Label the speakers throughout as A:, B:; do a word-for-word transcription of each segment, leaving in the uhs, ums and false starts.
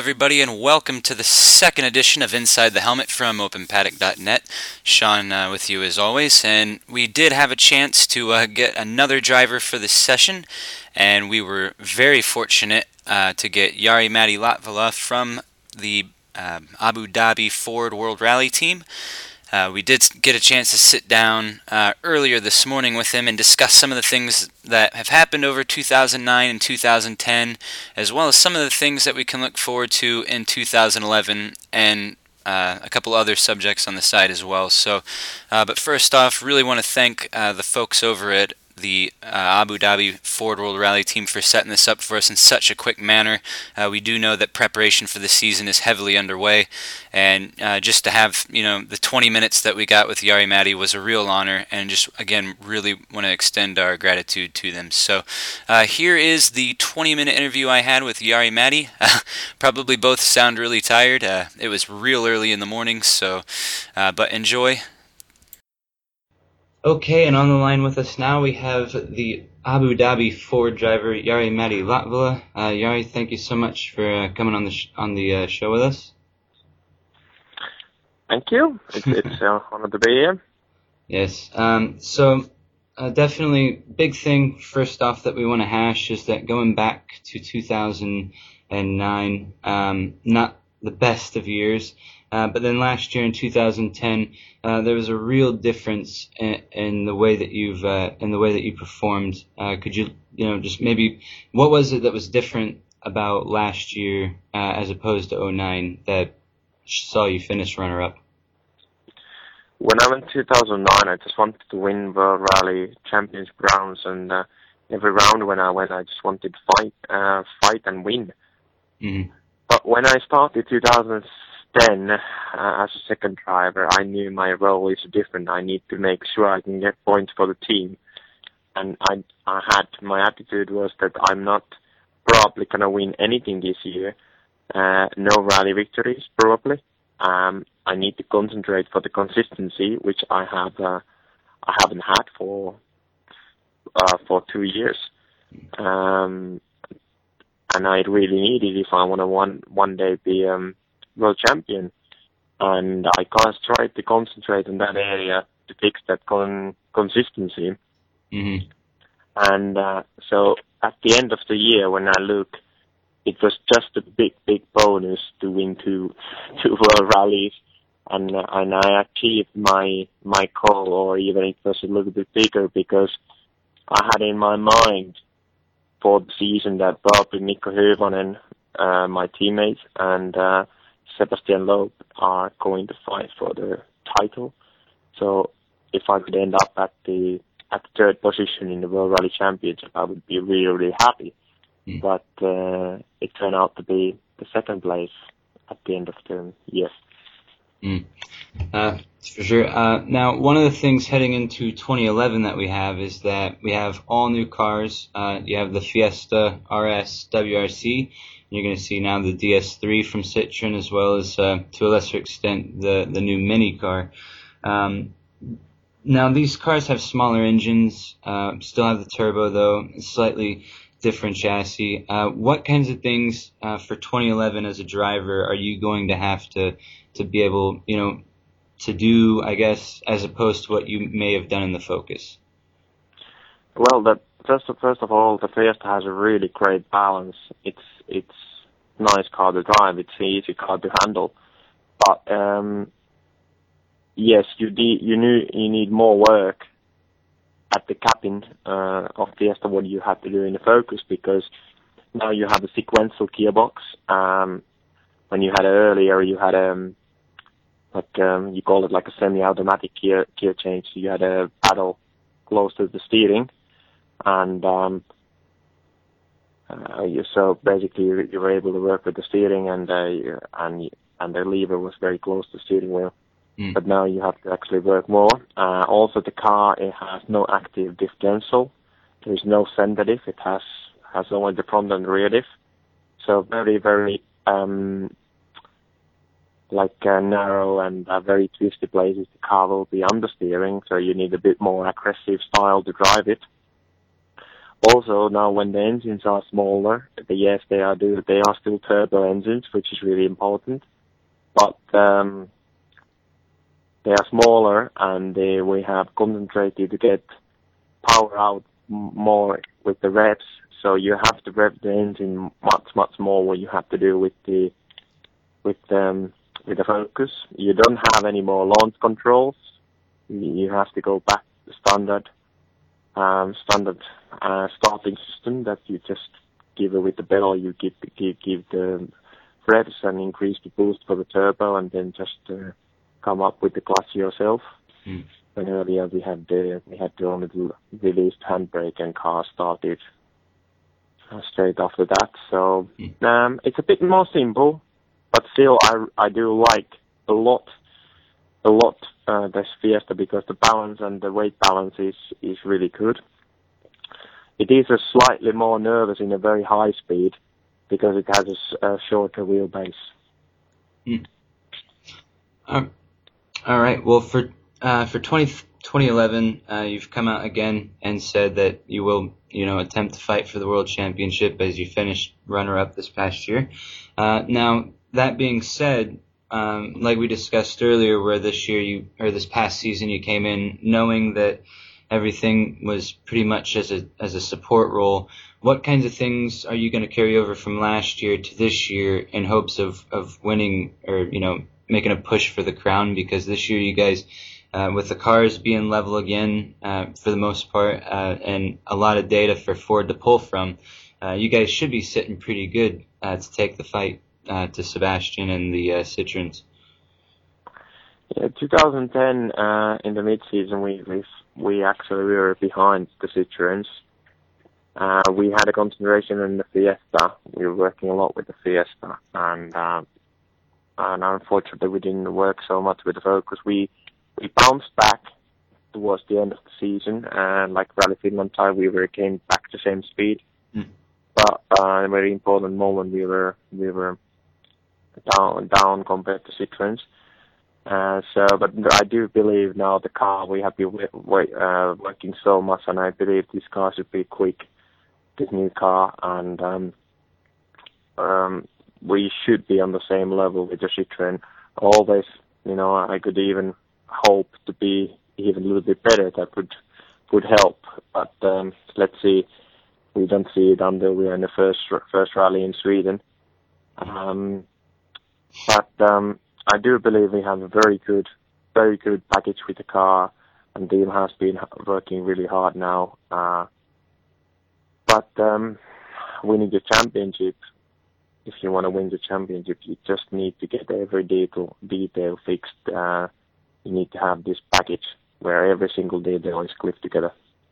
A: everybody, and welcome to the second edition of Inside the Helmet from open paddock dot net. Sean uh, with you as always, and we did have a chance to uh, get another driver for this session, and we were very fortunate uh, to get Jari-Matti Latvala from the uh, Abu Dhabi Ford World Rally team. Uh, we did get a chance to sit down uh, earlier this morning with him and discuss some of the things that have happened over two thousand nine and two thousand ten, as well as some of the things that we can look forward to in two thousand eleven, and uh, a couple other subjects on the side as well. So, uh, but first off, really want to thank uh, the folks over at the uh, Abu Dhabi Ford World Rally team for setting this up for us in such a quick manner. Uh, we do know that preparation for the season is heavily underway, and uh, just to have, you know, the twenty minutes that we got with Jari-Matti was a real honor, and just, again, really want to extend our gratitude to them. So uh, here is the twenty minute interview I had with Jari-Matti. Uh, probably both sound really tired. Uh, it was real early in the morning, so, uh, but enjoy. Okay, and on the line with us now we have the Abu Dhabi Ford driver Jari-Matti Latvala. Uh, Jari, thank you so much for uh, coming on the sh- on the uh, show with us.
B: Thank you. It's it's uh, honor to be here.
A: Yes. Um. So uh, definitely big thing first off that we want to hash is that going back to two thousand nine, um, not the best of years. Uh, but then last year in two thousand ten, uh, there was a real difference in, in the way that you've uh, in the way that you performed. Uh, could you, you know, just maybe what was it that was different about last year uh, as opposed to oh nine that saw you finish runner-up?
B: When I went two thousand nine, I just wanted to win World Rally Championship rounds, and uh, every round when I went, I just wanted to fight, uh, fight and win.
A: Mm-hmm.
B: But when I started two thousand ten uh, as a second driver, I knew my role is different. I need to make sure I can get points for the team. And I, I had, my attitude was that I'm not probably going to win anything this year. Uh, no rally victories, probably. Um, I need to concentrate for the consistency, which I have, uh, I haven't had for, uh, for two years. Um, and I really need it if I want to one, one day be, um, world champion, and I can't try to concentrate on that area to fix that con- consistency.
A: Mm-hmm.
B: And uh, so at the end of the year, when I look, it was just a big, big bonus to win two, two world rallies, and uh, and I achieved my my goal, or even it was a little bit bigger, because I had in my mind for the season that probably Mikko Hyvänen, uh, my teammates, and uh, Sebastian Loeb are going to fight for the title. So if I could end up at the at the third position in the World Rally Championship, I would be really, really happy. Mm. But uh, it turned out to be the second place at the end of the year.
A: Mm. Uh, for sure. Uh, now, one of the things heading into twenty eleven that we have is that we have all new cars. Uh, you have the Fiesta R S W R C. You're going to see now the D S three from Citroen, as well as, uh, to a lesser extent, the, the new Mini car. Um, now, these cars have smaller engines, uh, still have the turbo, though, slightly different chassis. Uh, what kinds of things uh, for twenty eleven as a driver are you going to have to, to be able, you know, to do, I guess, as opposed to what you may have done in the Focus?
B: Well, the, first, of, first of all, the Fiesta has a really great balance. It's it's nice car to drive. It's an easy car to handle. But um, yes, you de- you need you need more work at the cabin uh, of Fiesta what you have to do in the Focus, because now you have a sequential gearbox. Um, when you had it earlier, you had um like um, you call it like a semi-automatic gear gear change. You had a paddle close to the steering, and um, uh, you, so basically you, you were able to work with the steering, and uh, and and the lever was very close to the steering wheel. Mm. But now you have to actually work more. Uh, also, the car, it has no active differential. There is no center diff. It has has only the front and rear diff. So very very um, like uh, narrow and uh, very twisty places. The car will be understeering, so you need a bit more aggressive style to drive it. Also, now when the engines are smaller, yes, they are do they are still turbo engines, which is really important. But um, they are smaller, and they, we have concentrated to get power out m- more with the revs. So you have to rev the engine much, much more. What you have to do with the with um, with the Focus. You don't have any more launch controls. You have to go back to standard um, standard uh, starting system that you just give it with the pedal. You give give give the revs and increase the boost for the turbo, and then just uh, come up with the clutch yourself.
A: Mm.
B: When earlier we had the we had to only do released handbrake and car started uh, straight after that. So
A: mm.
B: um, it's a bit more simple, but still I I do like a lot a lot uh, this Fiesta because the balance and the weight balance is is really good. It is a slightly more nervous in a very high speed because it has a, a shorter wheelbase.
A: Mm. Um, all right. Well, for uh, for twenty, twenty eleven, uh, you've come out again and said that you will, you know, attempt to fight for the World Championship as you finished runner-up this past year. Uh, now, that being said, um, like we discussed earlier, where this year you or this past season you came in knowing that everything was pretty much as a as a support role. What kinds of things are you going to carry over from last year to this year in hopes of, of winning or, you know, making a push for the crown? Because this year you guys, uh, with the cars being level again uh, for the most part uh, and a lot of data for Ford to pull from, uh, you guys should be sitting pretty good uh, to take the fight uh, to Sebastian and the uh, Citroens.
B: Yeah, twenty ten uh, in the mid-season we we we actually we were behind the Citroens. Uh, we had a concentration in the Fiesta. We were working a lot with the Fiesta, and uh, and unfortunately we didn't work so much with the Focus. We we bounced back towards the end of the season, and like Rally Finland time, we were came back to same speed.
A: Mm.
B: But uh, in a very important moment, we were we were down down compared to Citroens. Uh, so, but I do believe now the car we have been w- w- uh, working so much, and I believe this car should be quick, this new car, and um, um, we should be on the same level with the Citroen. Always, you know, I could even hope to be even a little bit better. That would would help, but um, let's see. We don't see it until we are in the first first rally in Sweden. Um, but um, I do believe we have a very good, very good package with the car, and the team has been working really hard now. Uh, but um, winning the championship, if you want to win the championship, you just need to get every detail, detail fixed. Uh, you need to have this package where every single detail is clipped together.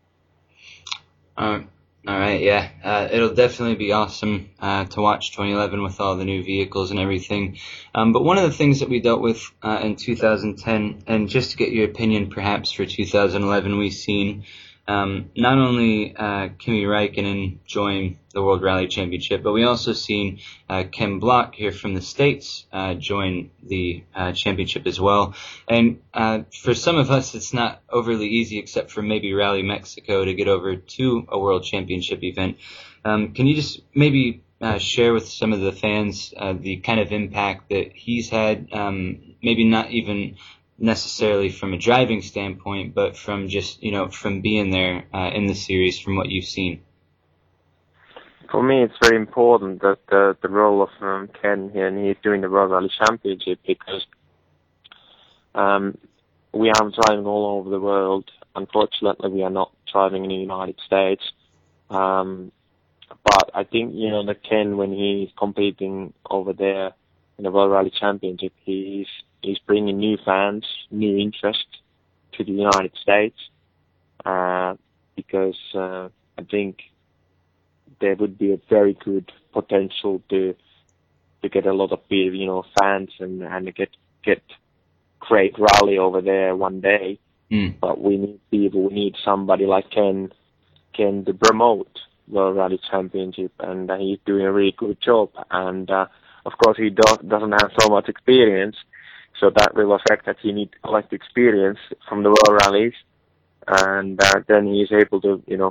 A: Uh, all right, yeah. Uh, it'll definitely be awesome uh, to watch twenty eleven with all the new vehicles and everything. Um, but one of the things that we dealt with uh, in two thousand ten, and just to get your opinion perhaps for two thousand eleven, we've seen um, not only uh, Kimi Räikkönen join the World Rally Championship, but we also seen uh, Ken Block here from the States uh, join the uh, championship as well. And uh, for some of us, it's not overly easy, except for maybe Rally Mexico, to get over to a World Championship event. Um, can you just maybe uh, share with some of the fans uh, the kind of impact that he's had, um, maybe not even necessarily from a driving standpoint, but from just, you know, from being there uh, in the series, from what you've seen?
B: For me, it's very important that uh, the role of um, Ken here, and he's doing the World Rally Championship, because um, we are driving all over the world. Unfortunately, we are not driving in the United States. Um, but I think, you know, that Ken, when he's competing over there in the World Rally Championship, he's he's bringing new fans, new interest to the United States, uh, because uh, I think there would be a very good potential to to get a lot of you know fans and and get get great rally over there one day.
A: Mm.
B: But we need people. We need somebody like Ken Ken to promote World Rally Championship, and uh, he's doing a really good job. And uh, of course, he do- doesn't have so much experience, so that will affect that he needs to collect experience from the World Rallies, and uh, then he is able to you know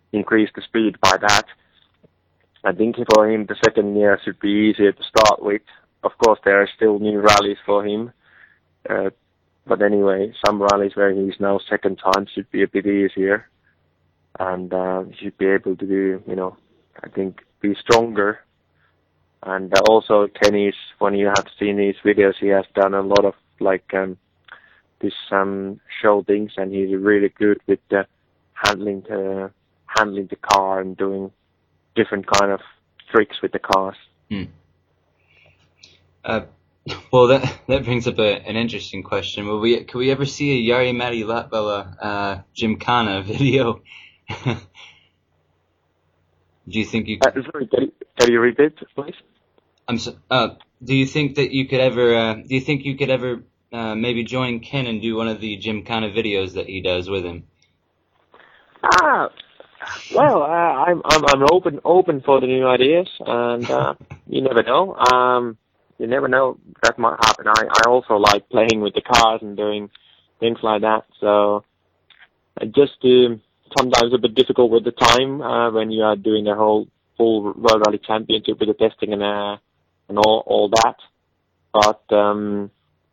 B: increase the speed by that. I think for him the second year should be easier to start with. Of course, there are still new rallies for him. Uh, but anyway, some rallies where he's now second time should be a bit easier. And uh, he should be able to do, you know, I think, be stronger. And uh, also Kenny's, when you have seen his videos, he has done a lot of, like, um, this um, show things, and he's really good with uh, handling the handling the car and doing different kind of tricks with the cars.
A: Hmm. Uh, well, that that brings up a, an interesting question. Will we could we ever see a Jari-Matti Latvala uh, Gymkhana video? Do you think you?
B: Uh, sorry, can you, can you repeat, please?
A: I'm so, uh, do you think that you could ever? Uh, do you think you could ever uh, maybe join Ken and do one of the Gymkhana videos that he does with him?
B: Ah, well, uh, I'm I'm I'm open open for the new ideas, and uh, you never know. Um, you never know that might happen. I I also like playing with the cars and doing things like that. So uh, just um, sometimes a bit difficult with the time uh, when you are doing the whole full World Rally Championship with the testing and uh, and all all that. But um,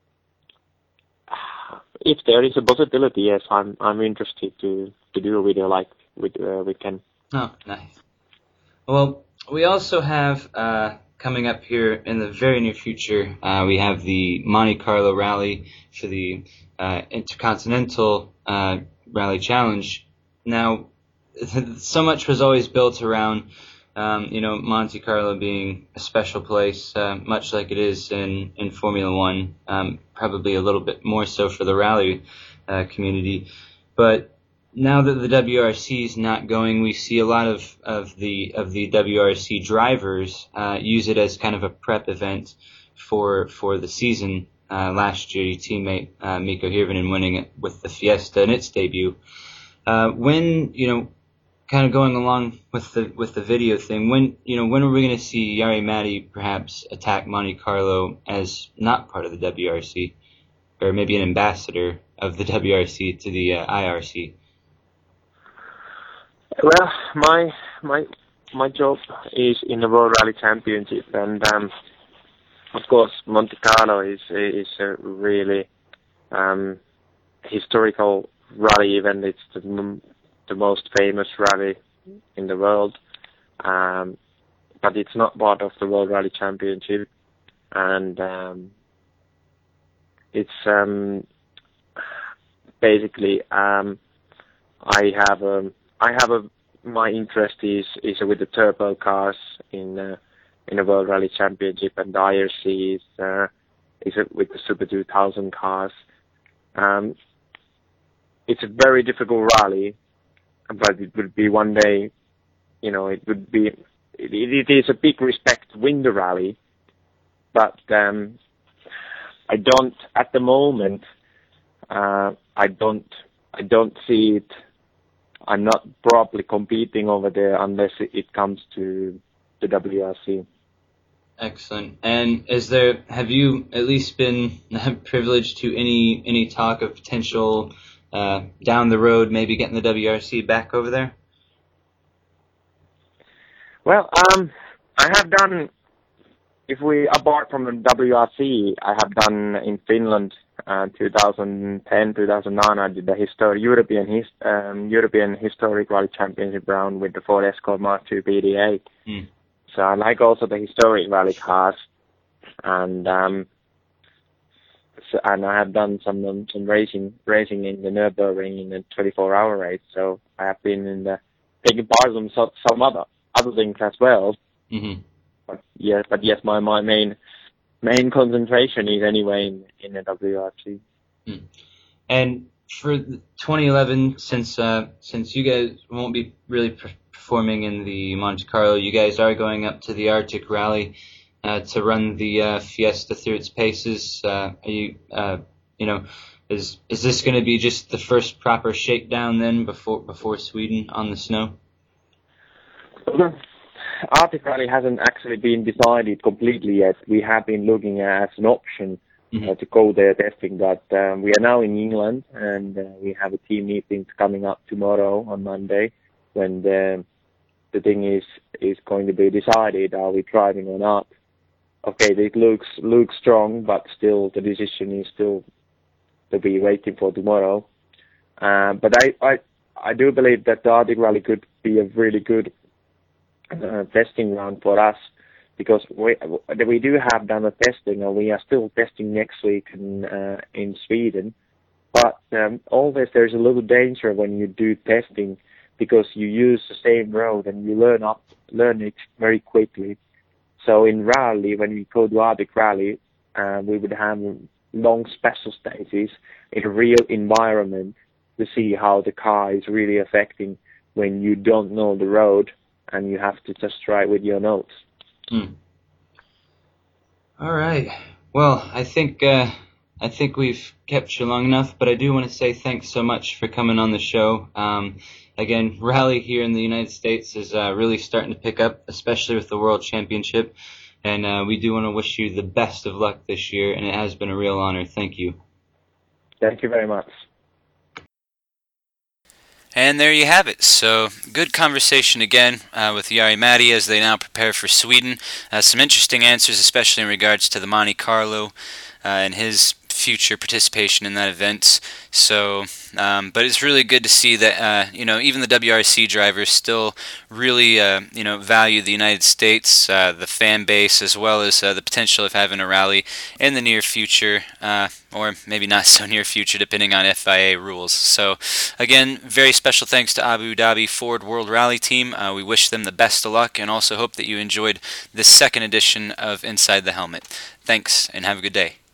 B: if there is a possibility, yes, I'm I'm interested to, to do a video like with uh, with Ken.
A: Oh, nice. Well, we also have uh, coming up here in the very near future, uh, we have the Monte Carlo Rally for the uh, Intercontinental uh, Rally Challenge. Now, so much was always built around, um, you know, Monte Carlo being a special place, uh, much like it is in, in Formula One, um, probably a little bit more so for the rally uh, community. But now that the W R C is not going, we see a lot of, of the of the W R C drivers uh, use it as kind of a prep event for for the season. Uh, last year, your teammate uh, Mikko Hirvonen winning it with the Fiesta in its debut. Uh, when you know, kind of going along with the with the video thing, when you know, when are we going to see Jari-Matti perhaps attack Monte Carlo as not part of the W R C, or maybe an ambassador of the W R C to the uh, I R C?
B: Well, my my my job is in the World Rally Championship, and um, of course Monte Carlo is is a really um, historical rally event. It's the, the most famous rally in the world, um, but it's not part of the World Rally Championship, and um, it's um, basically um, I have a I have a my interest is is with the turbo cars in uh, in the World Rally Championship, and the I R C is uh, is with the Super two thousand cars. Um, it's a very difficult rally, but it would be one day, you know, it would be it, it is a big respect to win the rally, but um, I don't at the moment. Uh, I don't I don't see it. I'm not properly competing over there unless it comes to the W R C.
A: Excellent. And is there, have you at least been privileged to any any talk of potential uh, down the road, maybe getting the W R C back over there?
B: Well, um, I have done. If we apart from the W R C, I have done in Finland. Uh, twenty ten, two thousand nine, I did the histor- European his- um, European Historic Rally Championship round with the Ford Escort Mark two B D A. Mm. So I like also the historic rally cars, and um, so, and I have done some um, some racing racing in the Nürburgring in the twenty-four hour race. So I have been in the taking part in some some other other things as well. Mm-hmm. But yes, but yes, my my main. Main concentration is anyway in, in the W R C.
A: Hmm. And for twenty eleven, since uh, since you guys won't be really performing in the Monte Carlo, you guys are going up to the Arctic Rally uh, to run the uh, Fiesta through its paces. Uh, are you uh, you know is is this going to be just the first proper shakedown then before before Sweden on the snow?
B: Arctic Rally hasn't actually been decided completely yet. We have been looking at an option mm-hmm. uh, to go there testing, but um, we are now in England, and uh, we have a team meeting coming up tomorrow on Monday when the the thing is is going to be decided, are we driving or not. Okay, it looks looks strong, but still the decision is still to be waiting for tomorrow. Uh, but I, I I do believe that the Arctic Rally could be a really good uh, testing round for us, because we we do have done a testing, and we are still testing next week in uh, in Sweden. But um, always there's a little danger when you do testing, because you use the same road and you learn up learn it very quickly. So in rally, when we go to Arctic Rally, uh, we would have long special stages in a real environment to see how the car is really affecting when you don't know the road and you have to just try with your notes.
A: Mm. All right. Well, I think uh, I think we've kept you long enough, but I do want to say thanks so much for coming on the show. Um, again, rally here in the United States is uh, really starting to pick up, especially with the World Championship. And uh, we do want to wish you the best of luck this year, and it has been a real honor. Thank you.
B: Thank you very much.
A: And there you have it. So, good conversation again uh, with Jari-Matti as they now prepare for Sweden. Uh, some interesting answers, especially in regards to the Monte Carlo uh, and his future participation in that event. So, um, but it's really good to see that uh, you know, even the W R C drivers still really uh, you know, value the United States, uh, the fan base, as well as uh, the potential of having a rally in the near future, uh, or maybe not so near future, depending on F I A rules. So, again, very special thanks to Abu Dhabi Ford World Rally Team. Uh, we wish them the best of luck, and also hope that you enjoyed this second edition of Inside the Helmet. Thanks, and have a good day.